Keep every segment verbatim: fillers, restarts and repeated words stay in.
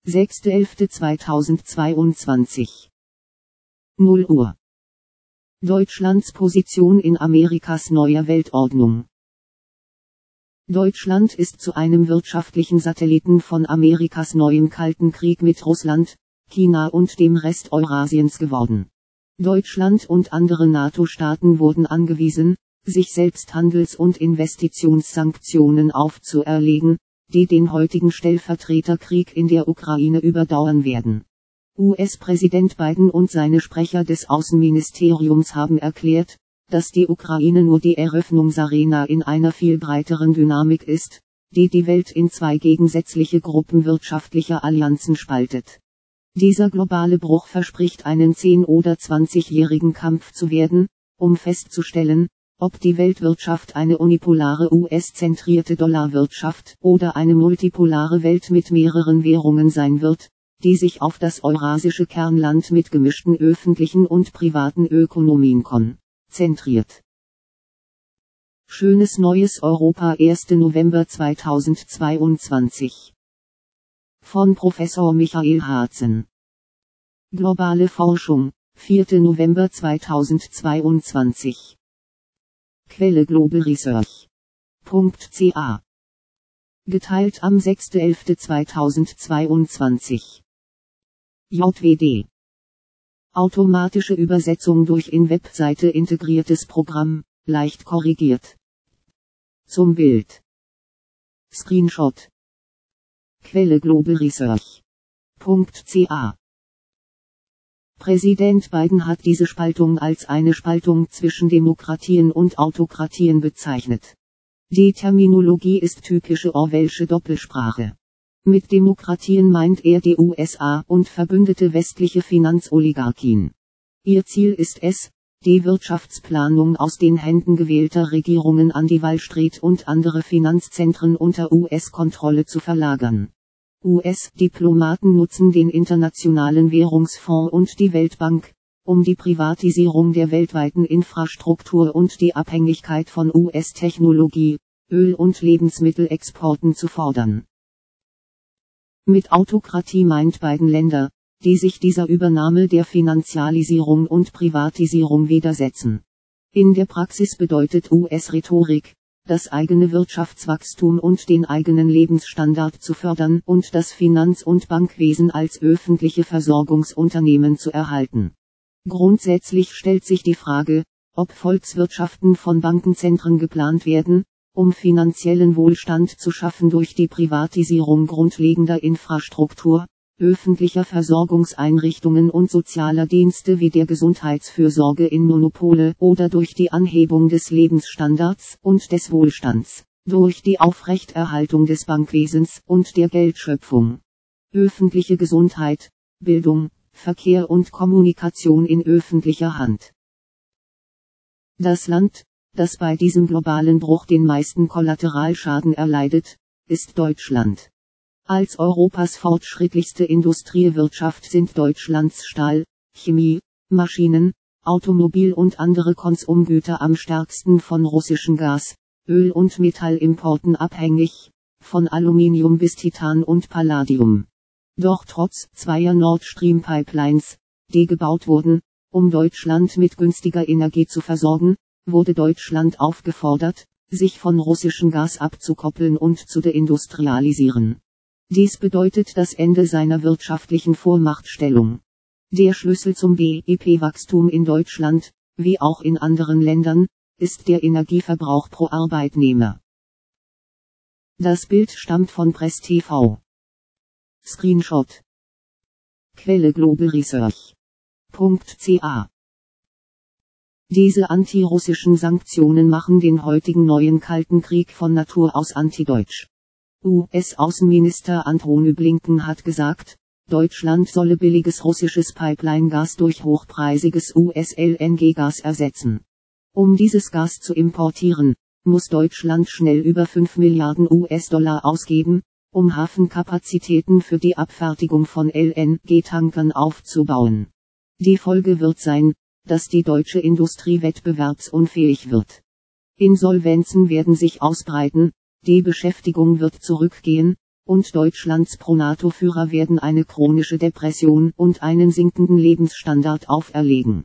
sechster elfter zweitausendzweiundzwanzig. null Uhr. Deutschlands Position in Amerikas neuer Weltordnung. Deutschland ist zu einem wirtschaftlichen Satelliten von Amerikas neuem Kalten Krieg mit Russland, China und dem Rest Eurasiens geworden. Deutschland und andere NATO-Staaten wurden angewiesen, sich selbst Handels- und Investitionssanktionen aufzuerlegen, die den heutigen Stellvertreterkrieg in der Ukraine überdauern werden. U S-Präsident Biden und seine Sprecher des Außenministeriums haben erklärt, dass die Ukraine nur die Eröffnungsarena in einer viel breiteren Dynamik ist, die die Welt in zwei gegensätzliche Gruppen wirtschaftlicher Allianzen spaltet. Dieser globale Bruch verspricht einen zehn- oder zwanzigjährigen Kampf zu werden, um festzustellen, ob die Weltwirtschaft eine unipolare U S-zentrierte Dollarwirtschaft oder eine multipolare Welt mit mehreren Währungen sein wird, die sich auf das eurasische Kernland mit gemischten öffentlichen und privaten Ökonomien konzentriert. Schönes neues Europa erster November zweitausendzweiundzwanzig. Von Professor Michael Haatzen. Globale Forschung, vierter November zweitausendzweiundzwanzig. Quelle Global Research. .ca. Geteilt am sechster elfter zweitausendzweiundzwanzig. J W D. Automatische Übersetzung durch in Webseite integriertes Programm, leicht korrigiert. Zum Bild. Screenshot. Quelle Global Research. .ca. Präsident Biden hat diese Spaltung als eine Spaltung zwischen Demokratien und Autokratien bezeichnet. Die Terminologie ist typische orwellsche Doppelsprache. Mit Demokratien meint er die U S A und verbündete westliche Finanzoligarchien. Ihr Ziel ist es, die Wirtschaftsplanung aus den Händen gewählter Regierungen an die Wall Street und andere Finanzzentren unter U S-Kontrolle zu verlagern. U S-Diplomaten nutzen den Internationalen Währungsfonds und die Weltbank, um die Privatisierung der weltweiten Infrastruktur und die Abhängigkeit von U S-Technologie, Öl- und Lebensmittelexporten zu fordern. Mit Autokratie meint Biden Länder, die sich dieser Übernahme der Finanzialisierung und Privatisierung widersetzen. In der Praxis bedeutet U S-Rhetorik, das eigene Wirtschaftswachstum und den eigenen Lebensstandard zu fördern und das Finanz- und Bankwesen als öffentliche Versorgungsunternehmen zu erhalten. Grundsätzlich stellt sich die Frage, ob Volkswirtschaften von Bankenzentren geplant werden, um finanziellen Wohlstand zu schaffen durch die Privatisierung grundlegender Infrastruktur, öffentlicher Versorgungseinrichtungen und sozialer Dienste wie der Gesundheitsfürsorge in Monopole oder durch die Anhebung des Lebensstandards und des Wohlstands, durch die Aufrechterhaltung des Bankwesens und der Geldschöpfung. Öffentliche Gesundheit, Bildung, Verkehr und Kommunikation in öffentlicher Hand. Das Land, das bei diesem globalen Bruch den meisten Kollateralschaden erleidet, ist Deutschland. Als Europas fortschrittlichste Industriewirtschaft sind Deutschlands Stahl, Chemie, Maschinen, Automobil und andere Konsumgüter am stärksten von russischem Gas, Öl- und Metallimporten abhängig, von Aluminium bis Titan und Palladium. Doch trotz zweier Nord Stream Pipelines, die gebaut wurden, um Deutschland mit günstiger Energie zu versorgen, wurde Deutschland aufgefordert, sich von russischem Gas abzukoppeln und zu deindustrialisieren. Dies bedeutet das Ende seiner wirtschaftlichen Vormachtstellung. Der Schlüssel zum B I P-Wachstum in Deutschland, wie auch in anderen Ländern, ist der Energieverbrauch pro Arbeitnehmer. Das Bild stammt von Press T V. Screenshot. Quelle Global Research. .ca. Diese antirussischen Sanktionen machen den heutigen neuen Kalten Krieg von Natur aus antideutsch. U S-Außenminister Antony Blinken hat gesagt, Deutschland solle billiges russisches Pipeline-Gas durch hochpreisiges U S-L N G-Gas ersetzen. Um dieses Gas zu importieren, muss Deutschland schnell über fünf Milliarden U S-Dollar ausgeben, um Hafenkapazitäten für die Abfertigung von L N G-Tankern aufzubauen. Die Folge wird sein, dass die deutsche Industrie wettbewerbsunfähig wird. Insolvenzen werden sich ausbreiten, die Beschäftigung wird zurückgehen, und Deutschlands Pro-NATO-Führer werden eine chronische Depression und einen sinkenden Lebensstandard auferlegen.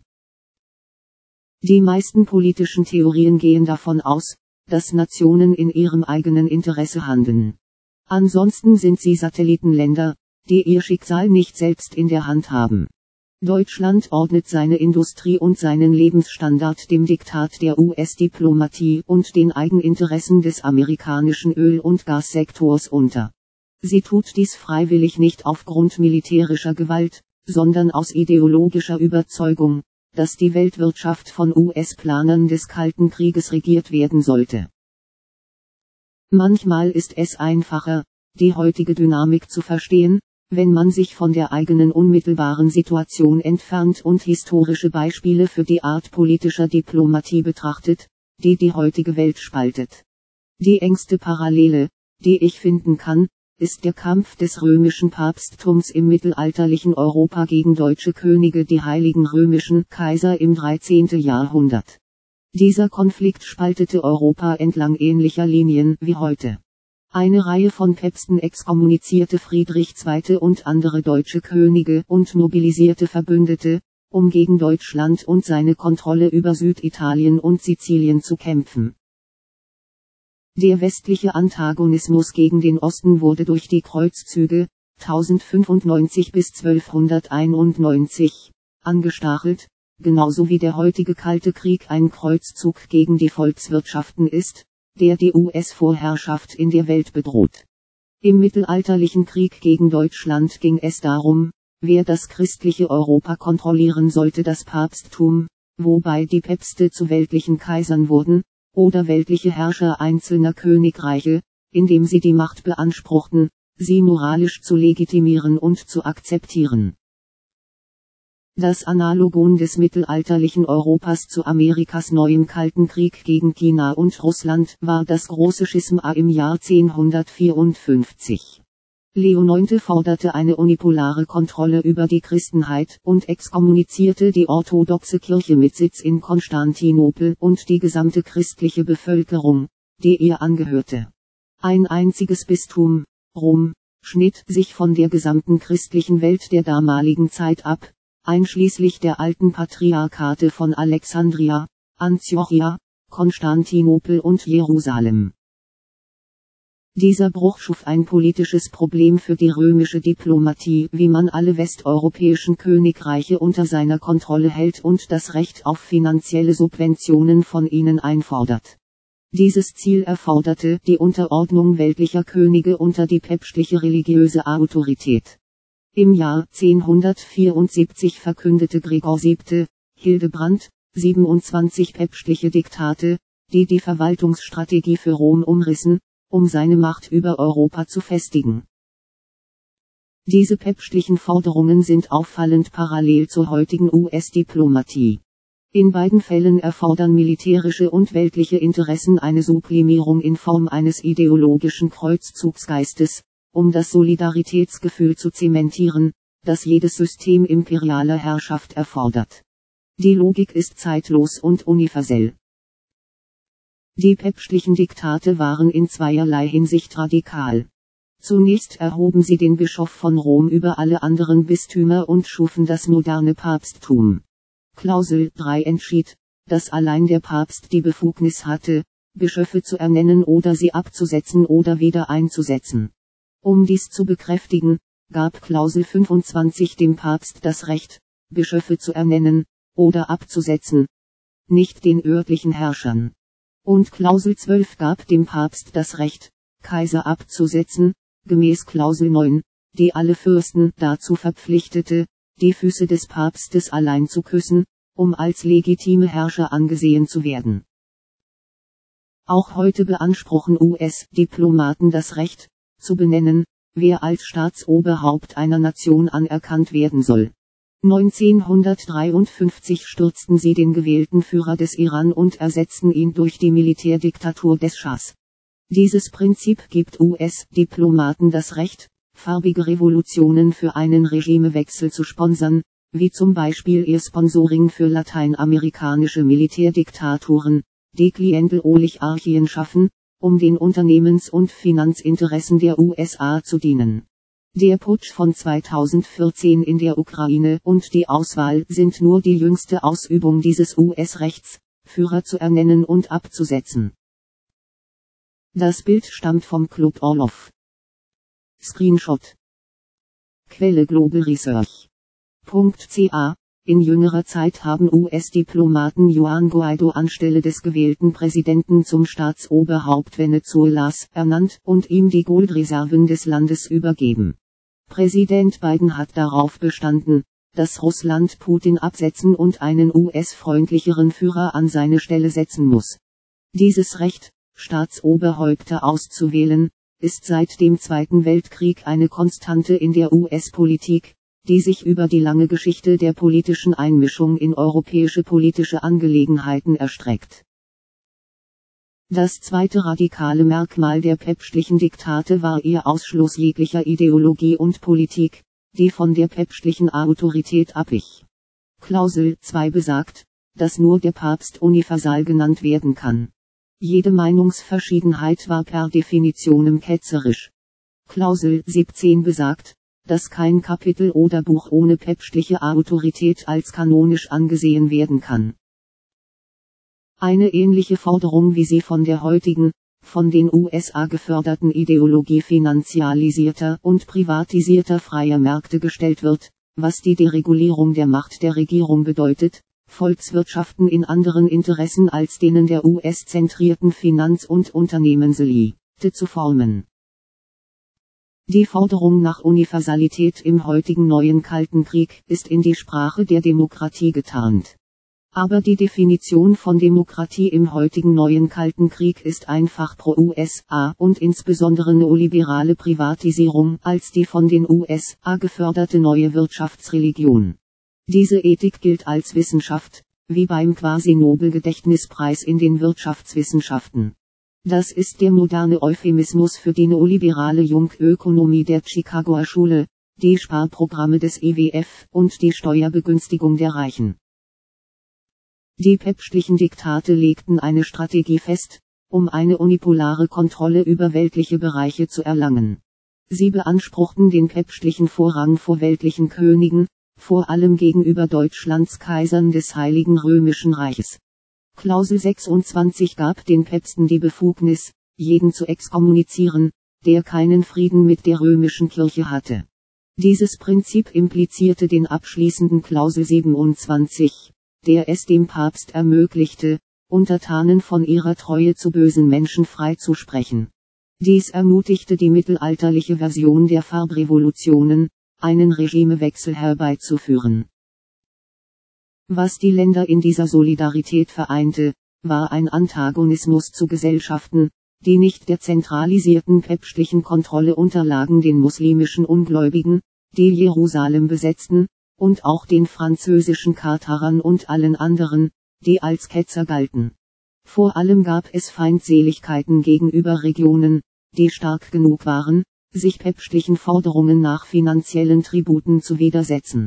Die meisten politischen Theorien gehen davon aus, dass Nationen in ihrem eigenen Interesse handeln. Ansonsten sind sie Satellitenländer, die ihr Schicksal nicht selbst in der Hand haben. Deutschland ordnet seine Industrie und seinen Lebensstandard dem Diktat der U S-Diplomatie und den Eigeninteressen des amerikanischen Öl- und Gassektors unter. Sie tut dies freiwillig nicht aufgrund militärischer Gewalt, sondern aus ideologischer Überzeugung, dass die Weltwirtschaft von U S-Planern des Kalten Krieges regiert werden sollte. Manchmal ist es einfacher, die heutige Dynamik zu verstehen, wenn man sich von der eigenen unmittelbaren Situation entfernt und historische Beispiele für die Art politischer Diplomatie betrachtet, die die heutige Welt spaltet. Die engste Parallele, die ich finden kann, ist der Kampf des römischen Papsttums im mittelalterlichen Europa gegen deutsche Könige, die heiligen römischen Kaiser im dreizehnten Jahrhundert. Dieser Konflikt spaltete Europa entlang ähnlicher Linien wie heute. Eine Reihe von Päpsten exkommunizierte Friedrich der Zweite und andere deutsche Könige und mobilisierte Verbündete, um gegen Deutschland und seine Kontrolle über Süditalien und Sizilien zu kämpfen. Der westliche Antagonismus gegen den Osten wurde durch die Kreuzzüge, tausendfünfundneunzig bis zwölfhunderteinundneunzig, angestachelt, genauso wie der heutige Kalte Krieg ein Kreuzzug gegen die Volkswirtschaften ist, der die U S-Vorherrschaft in der Welt bedroht. Im mittelalterlichen Krieg gegen Deutschland ging es darum, wer das christliche Europa kontrollieren sollte, das Papsttum, wobei die Päpste zu weltlichen Kaisern wurden, oder weltliche Herrscher einzelner Königreiche, indem sie die Macht beanspruchten, sie moralisch zu legitimieren und zu akzeptieren. Das Analogon des mittelalterlichen Europas zu Amerikas neuem Kalten Krieg gegen China und Russland war das große Schisma im Jahr zehnhundertvierundfünfzig. Leo neunte forderte eine unipolare Kontrolle über die Christenheit und exkommunizierte die orthodoxe Kirche mit Sitz in Konstantinopel und die gesamte christliche Bevölkerung, die ihr angehörte. Ein einziges Bistum, Rom, schnitt sich von der gesamten christlichen Welt der damaligen Zeit ab, einschließlich der alten Patriarchate von Alexandria, Antiochia, Konstantinopel und Jerusalem. Dieser Bruch schuf ein politisches Problem für die römische Diplomatie, wie man alle westeuropäischen Königreiche unter seiner Kontrolle hält und das Recht auf finanzielle Subventionen von ihnen einfordert. Dieses Ziel erforderte die Unterordnung weltlicher Könige unter die päpstliche religiöse Autorität. Im Jahr zehnhundertvierundsiebzig verkündete Gregor siebter, Hildebrand, siebenundzwanzig päpstliche Diktate, die die Verwaltungsstrategie für Rom umrissen, um seine Macht über Europa zu festigen. Diese päpstlichen Forderungen sind auffallend parallel zur heutigen U S-Diplomatie. In beiden Fällen erfordern militärische und weltliche Interessen eine Sublimierung in Form eines ideologischen Kreuzzugsgeistes, um das Solidaritätsgefühl zu zementieren, das jedes System imperialer Herrschaft erfordert. Die Logik ist zeitlos und universell. Die päpstlichen Diktate waren in zweierlei Hinsicht radikal. Zunächst erhoben sie den Bischof von Rom über alle anderen Bistümer und schufen das moderne Papsttum. Klausel drei entschied, dass allein der Papst die Befugnis hatte, Bischöfe zu ernennen oder sie abzusetzen oder wieder einzusetzen. Um dies zu bekräftigen, gab Klausel fünfundzwanzig dem Papst das Recht, Bischöfe zu ernennen, oder abzusetzen, nicht den örtlichen Herrschern. Und Klausel zwölf gab dem Papst das Recht, Kaiser abzusetzen, gemäß Klausel neun, die alle Fürsten dazu verpflichtete, die Füße des Papstes allein zu küssen, um als legitime Herrscher angesehen zu werden. Auch heute beanspruchen U S-Diplomaten das Recht, zu benennen, wer als Staatsoberhaupt einer Nation anerkannt werden soll. neunzehnhundertdreiundfünfzig stürzten sie den gewählten Führer des Iran und ersetzten ihn durch die Militärdiktatur des Schahs. Dieses Prinzip gibt U S-Diplomaten das Recht, farbige Revolutionen für einen Regimewechsel zu sponsern, wie zum Beispiel ihr Sponsoring für lateinamerikanische Militärdiktaturen, die Klientel-Oligarchien schaffen, um den Unternehmens- und Finanzinteressen der U S A zu dienen. Der Putsch von zweitausendvierzehn in der Ukraine und die Auswahl sind nur die jüngste Ausübung dieses U S-Rechts, Führer zu ernennen und abzusetzen. Das Bild stammt vom Club Orlov. Screenshot. Quelle Global Research. .ca. In jüngerer Zeit haben U S-Diplomaten Juan Guaido anstelle des gewählten Präsidenten zum Staatsoberhaupt Venezuelas ernannt und ihm die Goldreserven des Landes übergeben. Präsident Biden hat darauf bestanden, dass Russland Putin absetzen und einen U S-freundlicheren Führer an seine Stelle setzen muss. Dieses Recht, Staatsoberhäupter auszuwählen, ist seit dem Zweiten Weltkrieg eine Konstante in der U S-Politik, die sich über die lange Geschichte der politischen Einmischung in europäische politische Angelegenheiten erstreckt. Das zweite radikale Merkmal der päpstlichen Diktate war ihr Ausschluss jeglicher Ideologie und Politik, die von der päpstlichen Autorität abwich. Klausel zwei besagt, dass nur der Papst universal genannt werden kann. Jede Meinungsverschiedenheit war per definitionem ketzerisch. Klausel siebzehn besagt, dass kein Kapitel oder Buch ohne päpstliche Autorität als kanonisch angesehen werden kann. Eine ähnliche Forderung wie sie von der heutigen, von den U S A geförderten Ideologie finanzialisierter und privatisierter freier Märkte gestellt wird, was die Deregulierung der Macht der Regierung bedeutet, Volkswirtschaften in anderen Interessen als denen der U S-zentrierten Finanz- und Unternehmenselite zu formen. Die Forderung nach Universalität im heutigen neuen Kalten Krieg ist in die Sprache der Demokratie getarnt. Aber die Definition von Demokratie im heutigen neuen Kalten Krieg ist einfach pro U S A und insbesondere neoliberale Privatisierung als die von den U S A geförderte neue Wirtschaftsreligion. Diese Ethik gilt als Wissenschaft, wie beim Quasi-Nobel-Gedächtnispreis in den Wirtschaftswissenschaften. Das ist der moderne Euphemismus für die neoliberale Jungökonomie der Chicagoer Schule, die Sparprogramme des I W F und die Steuerbegünstigung der Reichen. Die päpstlichen Diktate legten eine Strategie fest, um eine unipolare Kontrolle über weltliche Bereiche zu erlangen. Sie beanspruchten den päpstlichen Vorrang vor weltlichen Königen, vor allem gegenüber Deutschlands Kaisern des Heiligen Römischen Reiches. Klausel sechsundzwanzig gab den Päpsten die Befugnis, jeden zu exkommunizieren, der keinen Frieden mit der römischen Kirche hatte. Dieses Prinzip implizierte den abschließenden Klausel siebenundzwanzig, der es dem Papst ermöglichte, Untertanen von ihrer Treue zu bösen Menschen freizusprechen. Dies ermutigte die mittelalterliche Version der Farbrevolutionen, einen Regimewechsel herbeizuführen. Was die Länder in dieser Solidarität vereinte, war ein Antagonismus zu Gesellschaften, die nicht der zentralisierten päpstlichen Kontrolle unterlagen, den muslimischen Ungläubigen, die Jerusalem besetzten, und auch den französischen Kartharern und allen anderen, die als Ketzer galten. Vor allem gab es Feindseligkeiten gegenüber Regionen, die stark genug waren, sich päpstlichen Forderungen nach finanziellen Tributen zu widersetzen.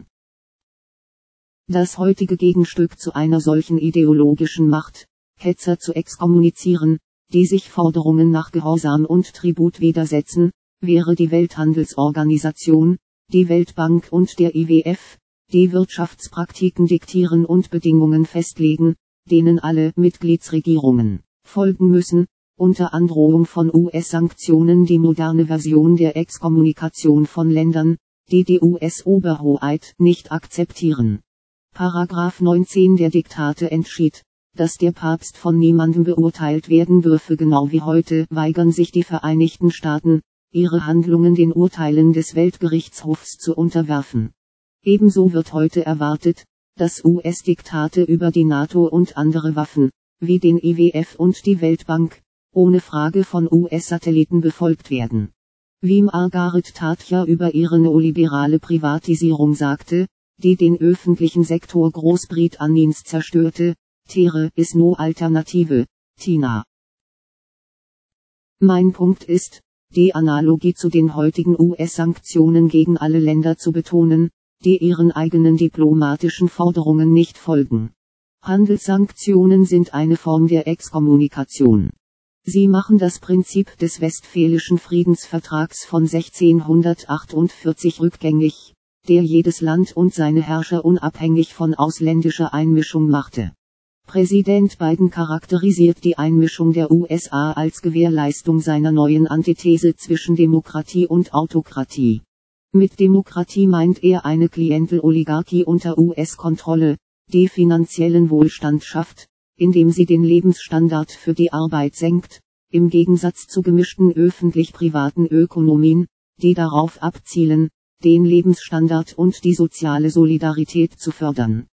Das heutige Gegenstück zu einer solchen ideologischen Macht, Ketzer zu exkommunizieren, die sich Forderungen nach Gehorsam und Tribut widersetzen, wäre die Welthandelsorganisation, die Weltbank und der I W F, die Wirtschaftspraktiken diktieren und Bedingungen festlegen, denen alle Mitgliedsregierungen folgen müssen, unter Androhung von U S-Sanktionen die moderne Version der Exkommunikation von Ländern, die die U S-Oberhoheit nicht akzeptieren. Paragraph neunzehn der Diktate entschied, dass der Papst von niemandem beurteilt werden dürfe. Genau wie heute weigern sich die Vereinigten Staaten, ihre Handlungen den Urteilen des Weltgerichtshofs zu unterwerfen. Ebenso wird heute erwartet, dass U S-Diktate über die NATO und andere Waffen, wie den I W F und die Weltbank, ohne Frage von U S-Satelliten befolgt werden. Wie Margaret Thatcher über ihre neoliberale Privatisierung sagte, die den öffentlichen Sektor Großbritanniens zerstörte: "There is no alternative, Tina." Mein Punkt ist, die Analogie zu den heutigen U S-Sanktionen gegen alle Länder zu betonen, die ihren eigenen diplomatischen Forderungen nicht folgen. Handelssanktionen sind eine Form der Exkommunikation. Sie machen das Prinzip des Westfälischen Friedensvertrags von sechzehnhundertachtundvierzig rückgängig, der jedes Land und seine Herrscher unabhängig von ausländischer Einmischung machte. Präsident Biden charakterisiert die Einmischung der U S A als Gewährleistung seiner neuen Antithese zwischen Demokratie und Autokratie. Mit Demokratie meint er eine Klienteloligarchie unter U S-Kontrolle, die finanziellen Wohlstand schafft, indem sie den Lebensstandard für die Arbeit senkt, im Gegensatz zu gemischten öffentlich-privaten Ökonomien, die darauf abzielen, den Lebensstandard und die soziale Solidarität zu fördern.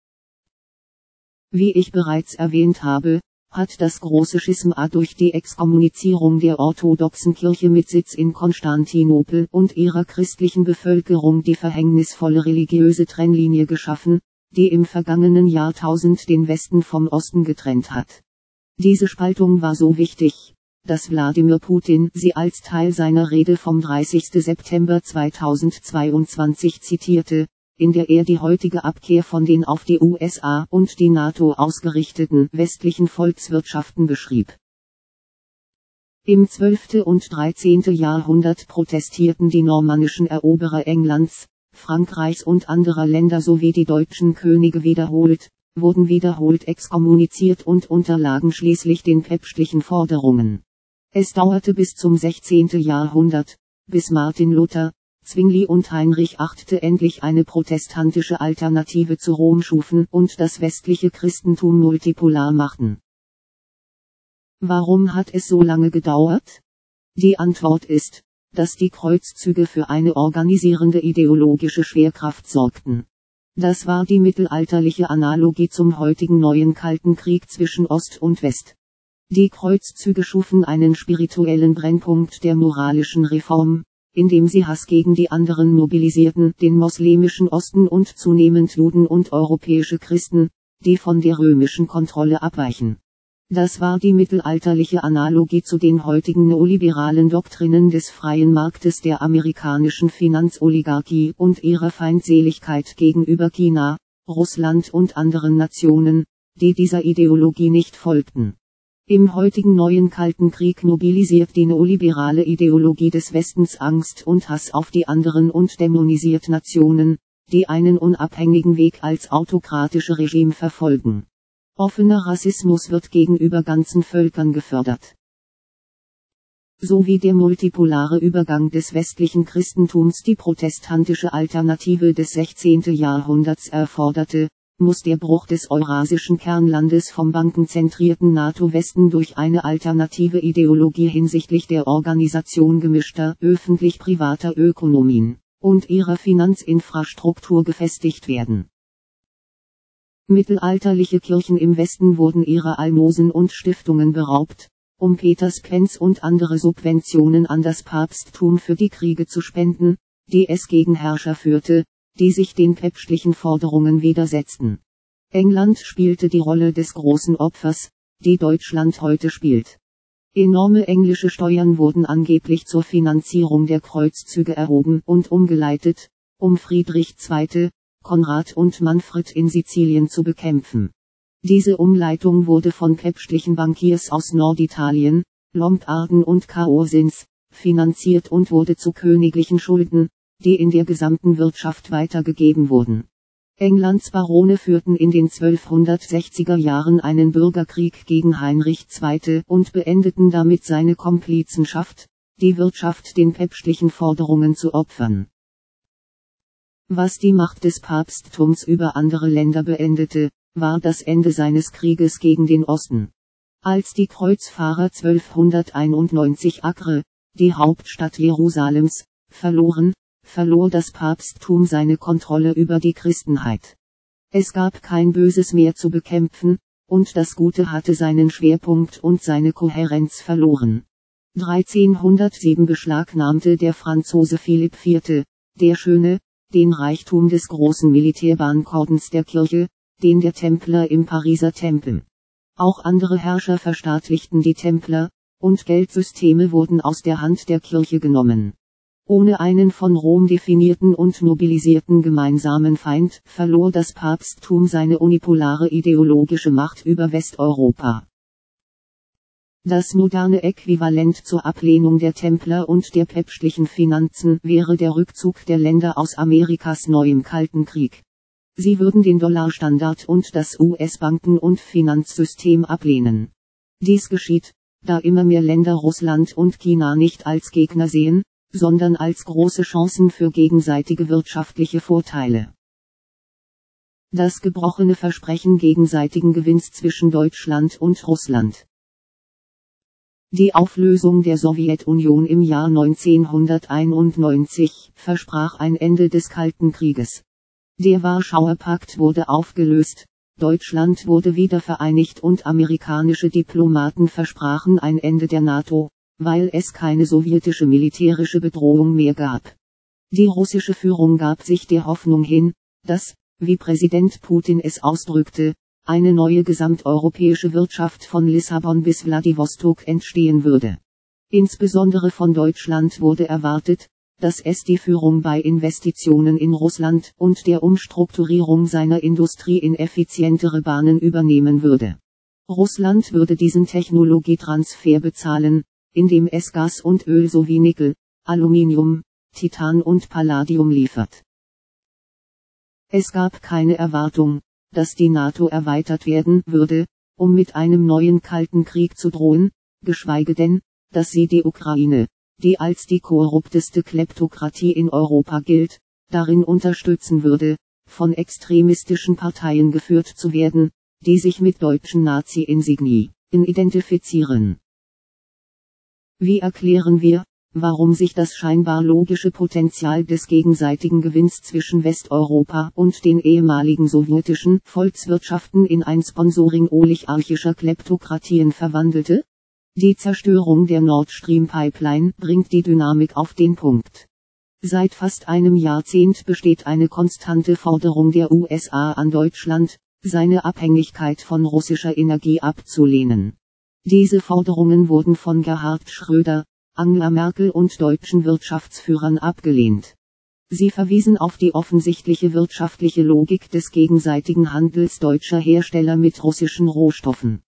Wie ich bereits erwähnt habe, hat das große Schisma durch die Exkommunizierung der orthodoxen Kirche mit Sitz in Konstantinopel und ihrer christlichen Bevölkerung die verhängnisvolle religiöse Trennlinie geschaffen, die im vergangenen Jahrtausend den Westen vom Osten getrennt hat. Diese Spaltung war so wichtig, dass Wladimir Putin sie als Teil seiner Rede vom dreißigsten September zweitausendzweiundzwanzig zitierte, in der er die heutige Abkehr von den auf die U S A und die NATO ausgerichteten westlichen Volkswirtschaften beschrieb. Im zwölften und dreizehnten Jahrhundert protestierten die normannischen Eroberer Englands, Frankreichs und anderer Länder sowie die deutschen Könige wiederholt, wurden wiederholt exkommuniziert und unterlagen schließlich den päpstlichen Forderungen. Es dauerte bis zum sechzehnten Jahrhundert, bis Martin Luther, Zwingli und Heinrich der Achte endlich eine protestantische Alternative zu Rom schufen und das westliche Christentum multipolar machten. Warum hat es so lange gedauert? Die Antwort ist, dass die Kreuzzüge für eine organisierende ideologische Schwerkraft sorgten. Das war die mittelalterliche Analogie zum heutigen neuen Kalten Krieg zwischen Ost und West. Die Kreuzzüge schufen einen spirituellen Brennpunkt der moralischen Reform, indem sie Hass gegen die anderen mobilisierten, den moslemischen Osten und zunehmend Juden und europäische Christen, die von der römischen Kontrolle abweichen. Das war die mittelalterliche Analogie zu den heutigen neoliberalen Doktrinen des freien Marktes der amerikanischen Finanzoligarchie und ihrer Feindseligkeit gegenüber China, Russland und anderen Nationen, die dieser Ideologie nicht folgten. Im heutigen neuen Kalten Krieg mobilisiert die neoliberale Ideologie des Westens Angst und Hass auf die anderen und dämonisiert Nationen, die einen unabhängigen Weg als autokratische Regime verfolgen. Offener Rassismus wird gegenüber ganzen Völkern gefördert. So wie der multipolare Übergang des westlichen Christentums die protestantische Alternative des sechzehnten Jahrhunderts erforderte, muss der Bruch des eurasischen Kernlandes vom bankenzentrierten NATO-Westen durch eine alternative Ideologie hinsichtlich der Organisation gemischter öffentlich-privater Ökonomien und ihrer Finanzinfrastruktur gefestigt werden. Mittelalterliche Kirchen im Westen wurden ihrer Almosen und Stiftungen beraubt, um Peterspence und andere Subventionen an das Papsttum für die Kriege zu spenden, die es gegen Herrscher führte, die sich den päpstlichen Forderungen widersetzten. England spielte die Rolle des großen Opfers, die Deutschland heute spielt. Enorme englische Steuern wurden angeblich zur Finanzierung der Kreuzzüge erhoben und umgeleitet, um Friedrich der Zweite., Konrad und Manfred in Sizilien zu bekämpfen. Diese Umleitung wurde von päpstlichen Bankiers aus Norditalien, Lombarden und Caosins, finanziert und wurde zu königlichen Schulden, die in der gesamten Wirtschaft weitergegeben wurden. Englands Barone führten in den zwölfhundertsechziger Jahren einen Bürgerkrieg gegen Heinrich der Zweite. Und beendeten damit seine Komplizenschaft, die Wirtschaft den päpstlichen Forderungen zu opfern. Was die Macht des Papsttums über andere Länder beendete, war das Ende seines Krieges gegen den Osten. Als die Kreuzfahrer zwölfhunderteinundneunzig Acre, die Hauptstadt Jerusalems, verloren, verlor das Papsttum seine Kontrolle über die Christenheit. Es gab kein Böses mehr zu bekämpfen, und das Gute hatte seinen Schwerpunkt und seine Kohärenz verloren. dreizehnhundertsieben beschlagnahmte der Franzose Philipp der Vierte., der Schöne, den Reichtum des großen Militärbankordens der Kirche, den der Templer im Pariser Tempel. Auch andere Herrscher verstaatlichten die Templer, und Geldsysteme wurden aus der Hand der Kirche genommen. Ohne einen von Rom definierten und mobilisierten gemeinsamen Feind verlor das Papsttum seine unipolare ideologische Macht über Westeuropa. Das moderne Äquivalent zur Ablehnung der Templer und der päpstlichen Finanzen wäre der Rückzug der Länder aus Amerikas neuem Kalten Krieg. Sie würden den Dollarstandard und das U S-Banken- und Finanzsystem ablehnen. Dies geschieht, da immer mehr Länder Russland und China nicht als Gegner sehen, sondern als große Chancen für gegenseitige wirtschaftliche Vorteile. Das gebrochene Versprechen gegenseitigen Gewinns zwischen Deutschland und Russland. Die Auflösung der Sowjetunion im Jahr neunzehnhunderteinundneunzig versprach ein Ende des Kalten Krieges. Der Warschauer Pakt wurde aufgelöst, Deutschland wurde wieder vereinigt und amerikanische Diplomaten versprachen ein Ende der NATO, weil es keine sowjetische militärische Bedrohung mehr gab. Die russische Führung gab sich der Hoffnung hin, dass, wie Präsident Putin es ausdrückte, eine neue gesamteuropäische Wirtschaft von Lissabon bis Wladiwostok entstehen würde. Insbesondere von Deutschland wurde erwartet, dass es die Führung bei Investitionen in Russland und der Umstrukturierung seiner Industrie in effizientere Bahnen übernehmen würde. Russland würde diesen Technologietransfer bezahlen, indem es Gas und Öl sowie Nickel, Aluminium, Titan und Palladium liefert. Es gab keine Erwartung, dass die NATO erweitert werden würde, um mit einem neuen Kalten Krieg zu drohen, geschweige denn, dass sie die Ukraine, die als die korrupteste Kleptokratie in Europa gilt, darin unterstützen würde, von extremistischen Parteien geführt zu werden, die sich mit deutschen Nazi-Insignien identifizieren. Wie erklären wir, warum sich das scheinbar logische Potenzial des gegenseitigen Gewinns zwischen Westeuropa und den ehemaligen sowjetischen Volkswirtschaften in ein Sponsoring oligarchischer Kleptokratien verwandelte? Die Zerstörung der Nord Stream Pipeline bringt die Dynamik auf den Punkt. Seit fast einem Jahrzehnt besteht eine konstante Forderung der U S A an Deutschland, seine Abhängigkeit von russischer Energie abzulehnen. Diese Forderungen wurden von Gerhard Schröder, Angela Merkel und deutschen Wirtschaftsführern abgelehnt. Sie verwiesen auf die offensichtliche wirtschaftliche Logik des gegenseitigen Handels deutscher Hersteller mit russischen Rohstoffen.